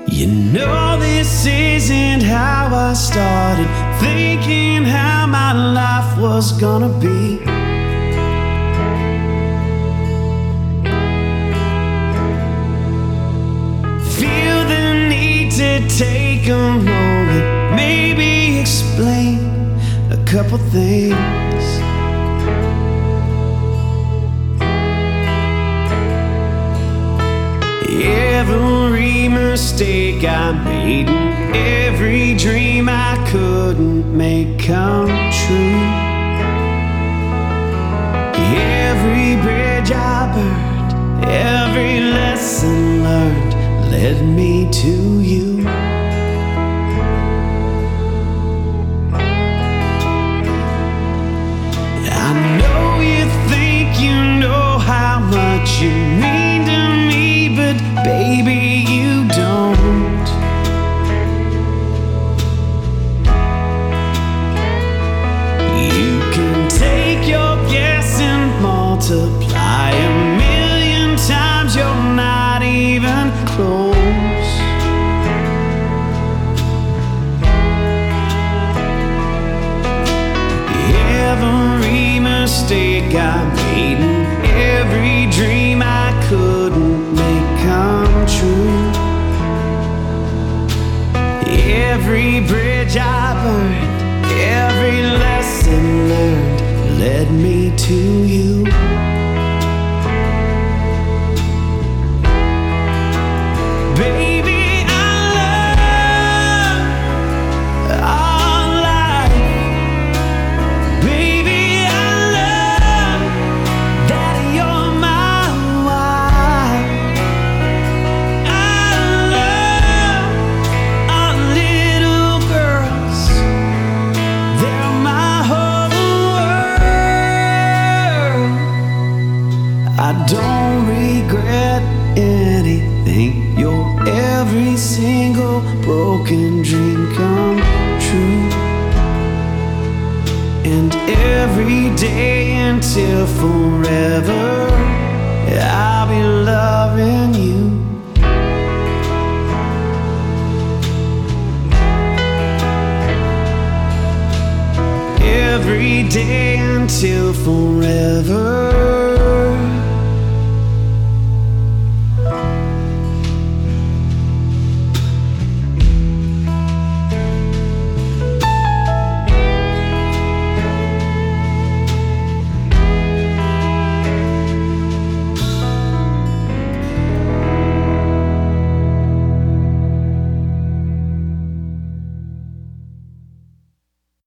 You know this isn't how I started thinking how my life was gonna be. Feel the need to take a moment, maybe explain a couple things. Every mistake I made and every dream I couldn't make come true. Every bridge I burned, every lesson learned led me to you. I know you think you know how much you mean to me, but baby, you don't. You can take your guess and multiply 1,000,000 times, you're not even close. Every mistake I made and every dream I couldn't make come true. Every bridge I burned, every lesson learned led me to you.